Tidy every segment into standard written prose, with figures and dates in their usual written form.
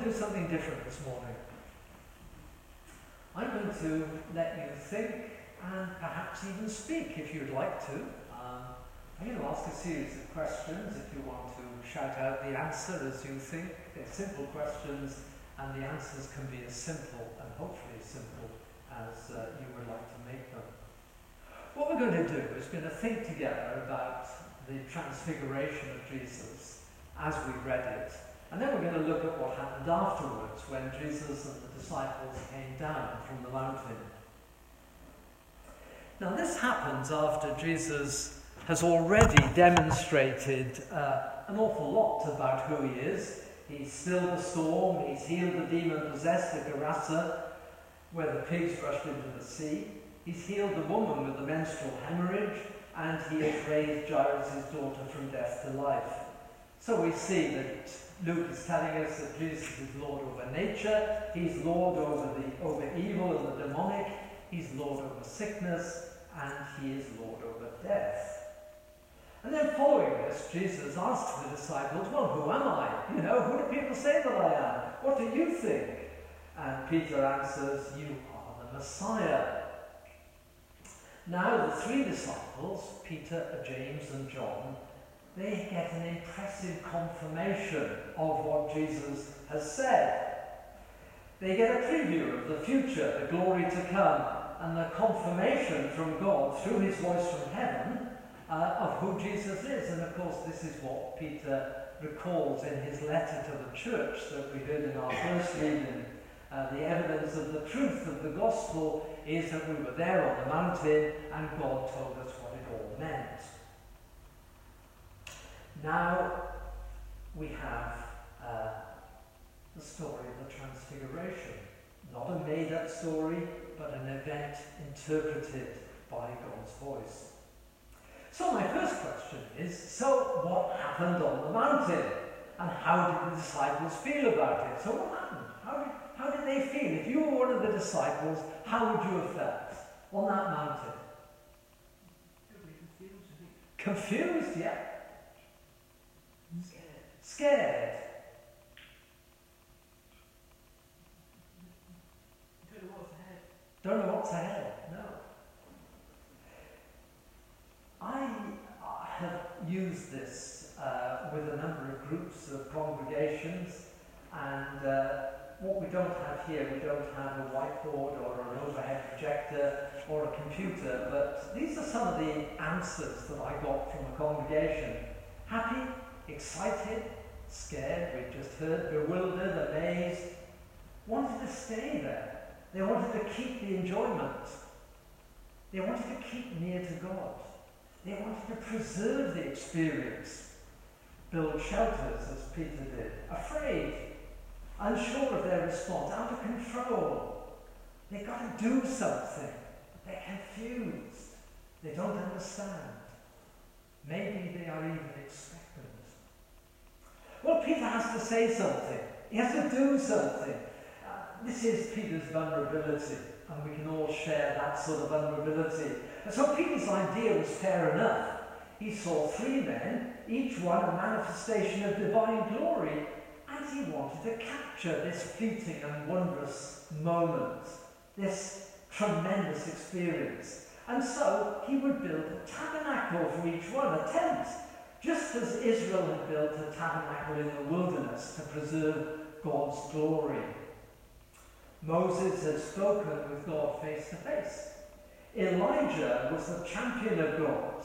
do something different this morning. I'm going to let you think and perhaps even speak if you'd like to. I'm going to ask a series of questions if you want to shout out the answer as you think. They're simple questions and the answers can be as simple and hopefully as simple as you would like to make them. What we're going to do is going to think together about the transfiguration of Jesus as we read it. And then we're going to look at what happened afterwards when Jesus and the disciples came down from the mountain. Now this happens after Jesus has already demonstrated an awful lot about who he is. He's stilled the storm, he's healed the demon-possessed at Gerasa, where the pigs rushed into the sea. He's healed the woman with the menstrual hemorrhage, and he has raised Jairus' daughter from death to life. So we see that Luke is telling us that Jesus is Lord over nature, he's Lord over evil and the demonic, he's Lord over sickness, and he is Lord over death. And then following this, Jesus asks the disciples, well, who am I? You know, who do people say that I am? What do you think? And Peter answers, you are the Messiah. Now the three disciples, Peter, James and John, they get an impressive confirmation of what Jesus has said. They get a preview of the future, the glory to come, and the confirmation from God through his voice from heaven of who Jesus is. And of course this is what Peter recalls in his letter to the church that we heard in our first reading. The evidence of the truth of the gospel is that we were there on the mountain and God told us what it all meant. Now we have the story of the Transfiguration. Not a made-up story, but an event interpreted by God's voice. So my first question is, so what happened on the mountain? And how did the disciples feel about it? So what happened? How did they feel? If you were one of the disciples, how would you have felt on that mountain? Confused, yeah. Scared. Don't know what's ahead. No. I have used this with a number of groups of congregations, and what we don't have here, we don't have a whiteboard or an overhead projector or a computer, but these are some of the answers that I got from a congregation. Happy, excited, scared, we've just heard, bewildered, amazed, wanted to stay there. They wanted to keep the enjoyment. They wanted to keep near to God. They wanted to preserve the experience, build shelters as Peter did, afraid, unsure of their response, out of control. They've got to do something. They're confused. They don't understand. Maybe they are even expectant. Well, Peter has to say something. He has to do something. This is Peter's vulnerability, and we can all share that sort of vulnerability. And so Peter's idea was fair enough. He saw three men, each one a manifestation of divine glory, and he wanted to capture this fleeting and wondrous moment, this tremendous experience. And so he would build a tabernacle for each one, a tent, just as Israel had built a tabernacle in the wilderness to preserve God's glory. Moses had spoken with God face to face. Elijah was the champion of God.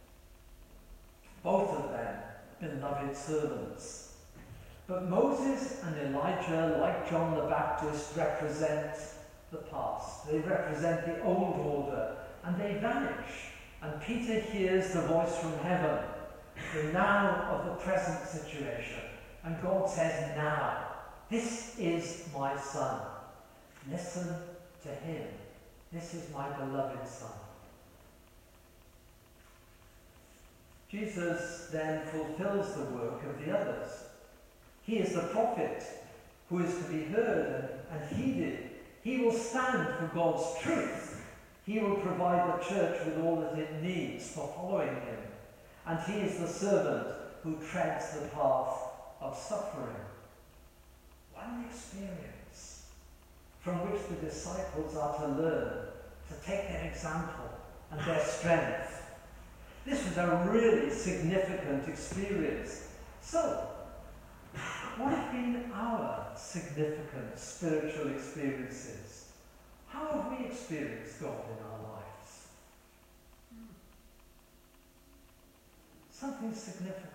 Both of them beloved servants. But Moses and Elijah, like John the Baptist, represent the past. They represent the old order, and they vanish. And Peter hears the voice from heaven, the now of the present situation. And God says, now, this is my son. Listen to him. This is my beloved son. Jesus then fulfills the work of the others. He is the prophet who is to be heard and heeded. He will stand for God's truth. He will provide the church with all that it needs for following him. And he is the servant who treads the path of suffering. One experience from which the disciples are to learn, to take their example and their strength. This was a really significant experience. So, what have been our significant spiritual experiences? How have we experienced God in our lives? Something significant.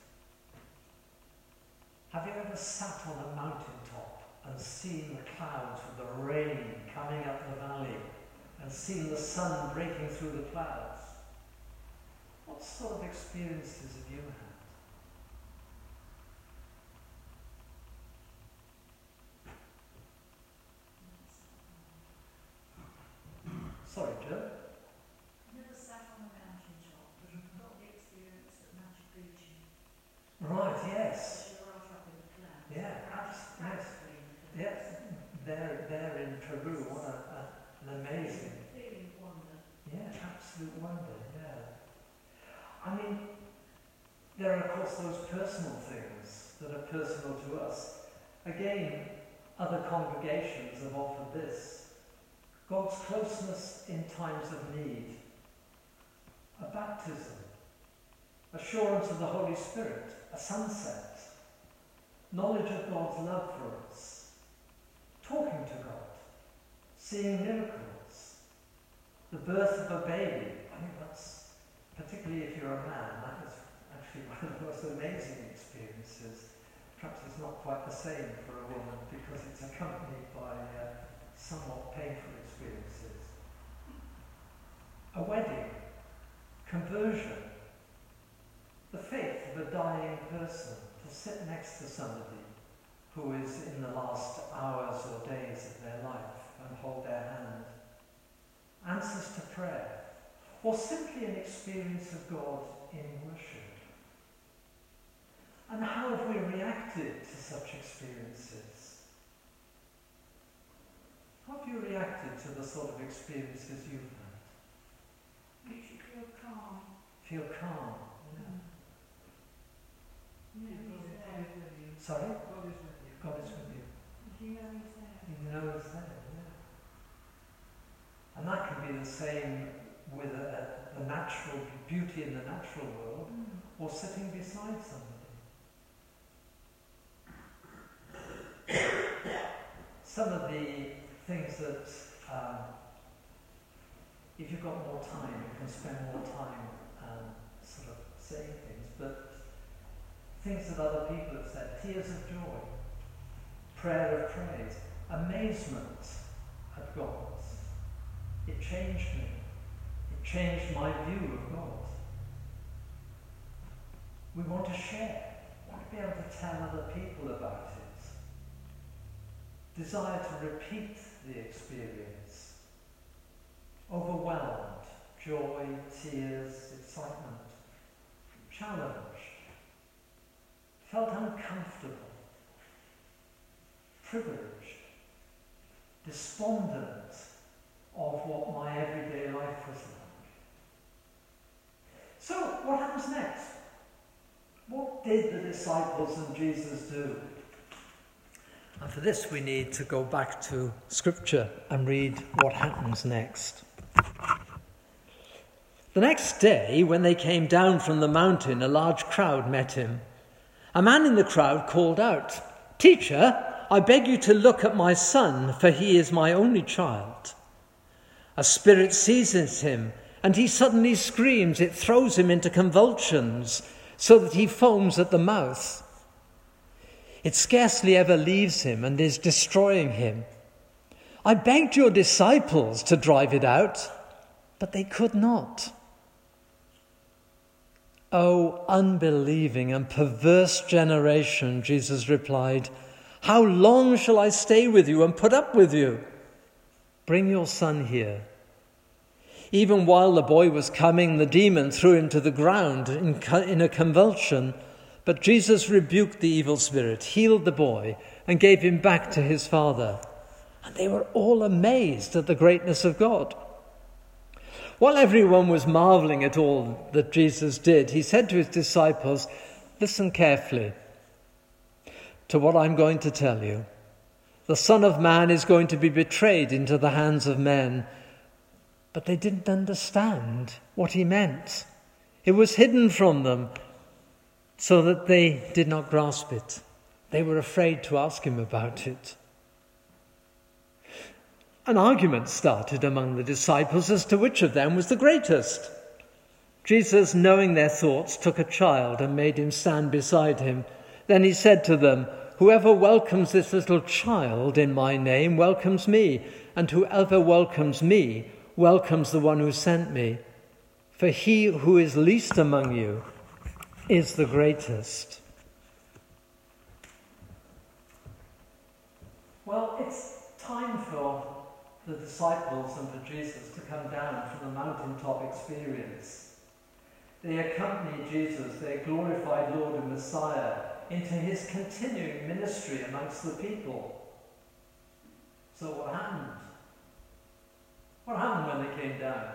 Have you ever sat on a mountaintop and seen the clouds with the rain coming up the valley and seen the sun breaking through the clouds? What sort of experiences have you had? Sorry, Joe? I've never sat on a mountaintop, but I've got the experience at Machu Picchu. Right, yes. You're right up in the clouds. Yeah, yes. They're in Peru. What an amazing. Feeling of wonder. Yeah, absolute wonder, yeah. I mean, there are of course those personal things that are personal to us. Again, other congregations have offered this. God's closeness in times of need. A baptism. Assurance of the Holy Spirit. A sunset. Knowledge of God's love for us. Talking to God. Seeing miracles. The birth of a baby. I mean, that's, particularly if you're a man, that is actually one of the most amazing experiences. Perhaps it's not quite the same for a woman because it's accompanied by somewhat painful experiences. A wedding, conversion, the faith of a dying person, to sit next to somebody who is in the last hours or days of their life and hold their hand. Answers to prayer, or simply an experience of God in worship. And how have we reacted to such experiences? How have you reacted to the sort of experiences you've had? Makes you feel calm. Feel calm. Yeah. God is with you. Sorry? God is with you. God is with you. You know He's there. You know He's there, yeah. And that can be the same with the natural beauty in the natural world, or sitting beside somebody. Some of the things that, if you've got more time, you can spend more time sort of saying things, but things that other people have said, tears of joy, prayer of praise, amazement at God. It changed me. It changed my view of God. We want to share. We want to be able to tell other people about it. Desire to repeat the experience. Overwhelmed. Joy, tears, excitement. Challenged. Felt uncomfortable. Privileged. Despondent of what my everyday life was like. So, what happens next? What did the disciples and Jesus do? And for this we need to go back to Scripture and read what happens next. The next day, when they came down from the mountain, a large crowd met him. A man in the crowd called out, "Teacher, I beg you to look at my son, for he is my only child. A spirit seizes him, and he suddenly screams. It throws him into convulsions, so that he foams at the mouth. It scarcely ever leaves him and is destroying him. I begged your disciples to drive it out, but they could not." "O unbelieving and perverse generation," Jesus replied, "how long shall I stay with you and put up with you? Bring your son here." Even while the boy was coming, the demon threw him to the ground in a convulsion. But Jesus rebuked the evil spirit, healed the boy, and gave him back to his father. And they were all amazed at the greatness of God. While everyone was marveling at all that Jesus did, he said to his disciples, "Listen carefully to what I'm going to tell you. The Son of Man is going to be betrayed into the hands of men. But they didn't understand what he meant. It was hidden from them so that they did not grasp it. They were afraid to ask him about it. An argument started among the disciples as to which of them was the greatest. Jesus, knowing their thoughts, took a child and made him stand beside him. Then he said to them, "Whoever welcomes this little child in my name welcomes me, and whoever welcomes me welcomes the one who sent me. For he who is least among you is the greatest." Well, it's time for the disciples and for Jesus to come down from the mountaintop experience. They accompany Jesus, their glorified Lord and Messiah, into his continuing ministry amongst the people. So what happened? What happened when they came down?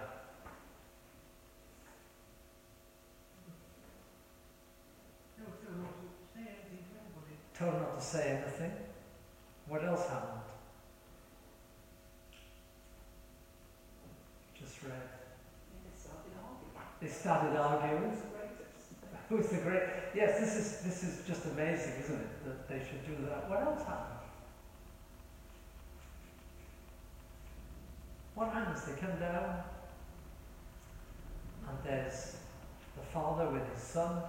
Told not to say anything. What else happened? Just read. They started arguing. Who's the great? Yes, this is just amazing, isn't it? That they should do that. What else happened? What happens? They come down, and there's the father with his son.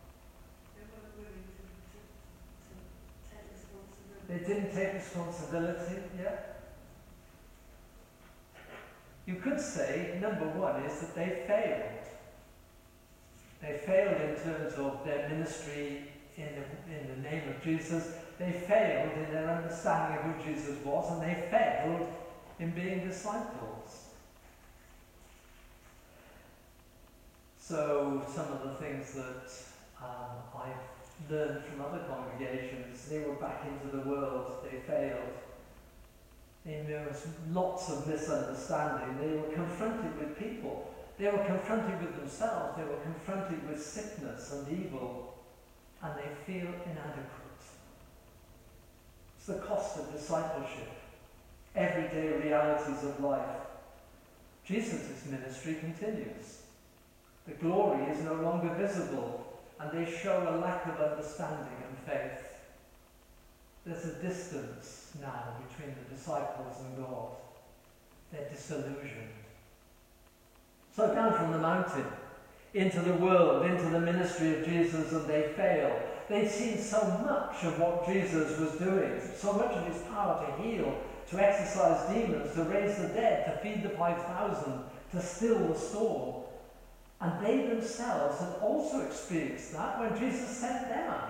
They didn't take responsibility. Yeah. You could say, number one, is that they failed. They failed in terms of their ministry in the name of Jesus. They failed in their understanding of who Jesus was, and they failed in being disciples. So some of the things that I've learned from other congregations, they were back into the world, they failed. There was lots of misunderstanding. They were confronted with people. They were confronted with themselves. They were confronted with sickness and evil. And they feel inadequate. It's the cost of discipleship. Everyday realities of life. Jesus' ministry continues. The glory is no longer visible. And they show a lack of understanding and faith. There's a distance now between the disciples and God. They're disillusioned. So down from the mountain, into the world, into the ministry of Jesus, and they fail. They'd seen so much of what Jesus was doing, so much of his power to heal, to exorcise demons, to raise the dead, to feed the 5,000, to still the storm. And they themselves had also experienced that when Jesus sent them out.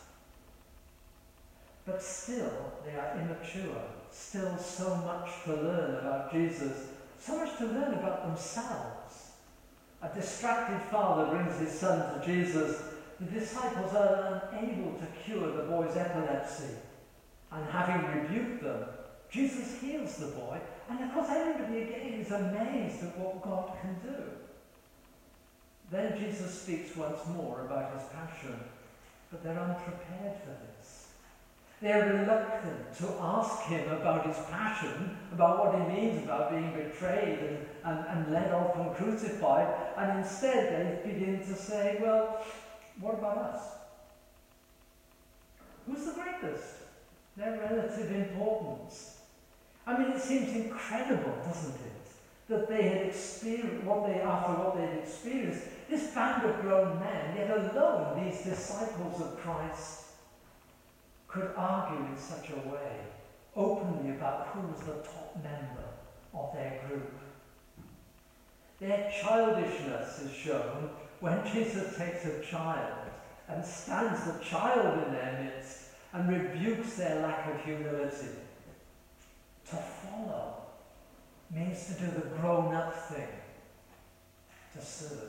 But still, they are immature. Still so much to learn about Jesus. So much to learn about themselves. A distracted father brings his son to Jesus. The disciples are unable to cure the boy's epilepsy. And having rebuked them, Jesus heals the boy. And of course, everybody again is amazed at what God can do. Then Jesus speaks once more about his passion. But they're unprepared for this. They're reluctant to ask him about his passion, about what he means about being betrayed and led off and crucified, and instead they begin to say, well, what about us? Who's the greatest? Their relative importance. I mean, it seems incredible, doesn't it, that they had experienced after what they had experienced, this band of grown men, yet alone these disciples of Christ, could argue in such a way, openly about who was the top member of their group. Their childishness is shown when Jesus takes a child and stands the child in their midst and rebukes their lack of humility. To follow means to do the grown-up thing, to serve.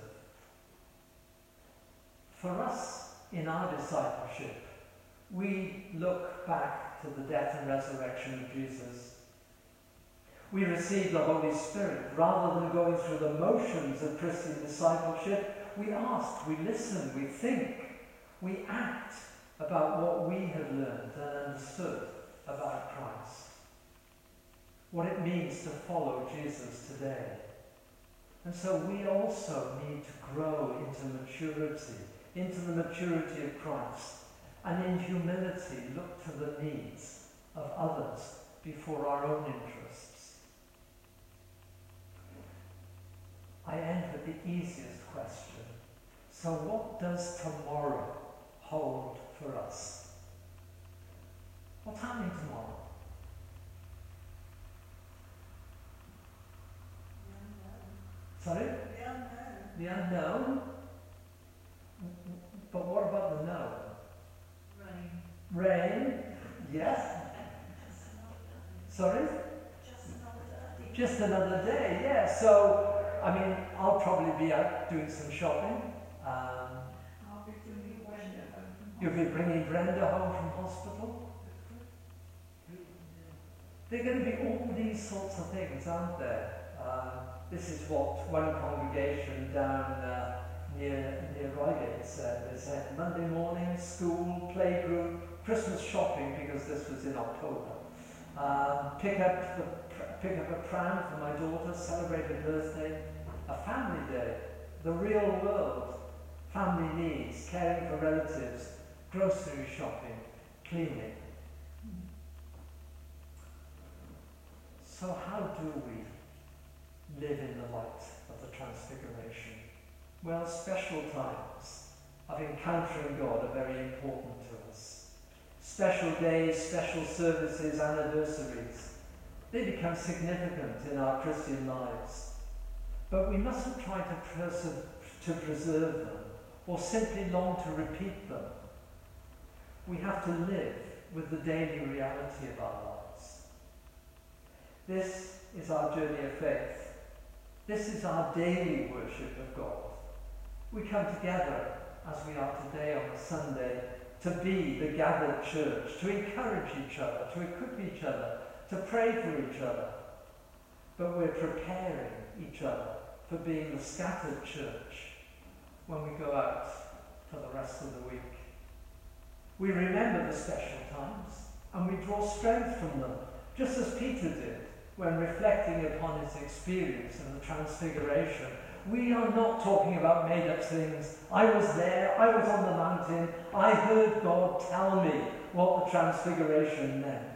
For us, in our discipleship, we look back to the death and resurrection of Jesus. We receive the Holy Spirit. Rather than going through the motions of Christian discipleship, we ask, we listen, we think, we act about what we have learned and understood about Christ, what it means to follow Jesus today. And so we also need to grow into maturity, into the maturity of Christ, and in humility look to the needs of others before our own interests. I end with the easiest question. So what does tomorrow hold for us? What's happening tomorrow? Sorry? The unknown. But what about the known? Rain. Yes. Sorry? Just another day, yeah. So, I mean, I'll probably be out doing some shopping. I'll be bringing Brenda home. You'll be bringing Brenda home from hospital. There are going to be all these sorts of things, aren't there? This is what one congregation down near Reigate said. They said Monday morning, school, playgroup, Christmas shopping, because this was in October. Pick up a pram for my daughter, celebrate her birthday, a family day, the real world, family needs, caring for relatives, grocery shopping, cleaning. So how do we live in the light of the Transfiguration? Well, special times of encountering God are very important to us. Special days, special services, anniversaries, they become significant in our Christian lives. But we mustn't try to preserve them or simply long to repeat them. We have to live with the daily reality of our lives. This is our journey of faith. This is our daily worship of God. We come together as we are today on a Sunday to be the gathered church, to encourage each other, to equip each other, to pray for each other. But we're preparing each other for being the scattered church when we go out for the rest of the week. We remember the special times and we draw strength from them, just as Peter did when reflecting upon his experience in the Transfiguration. We are not talking about made-up things. I was there, I was on the mountain, I heard God tell me what the Transfiguration meant.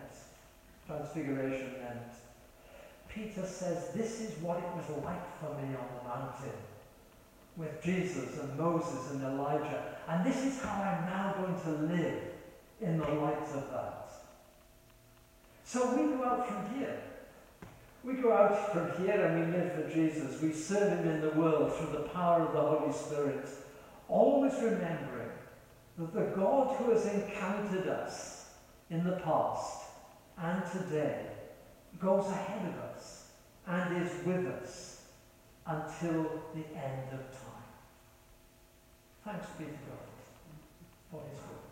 Peter says, this is what it was like for me on the mountain with Jesus and Moses and Elijah. And this is how I'm now going to live in the light of that. So we go out from here. We go out from here and we live for Jesus. We serve him in the world through the power of the Holy Spirit, always remembering that the God who has encountered us in the past and today goes ahead of us and is with us until the end of time. Thanks be to God for his word.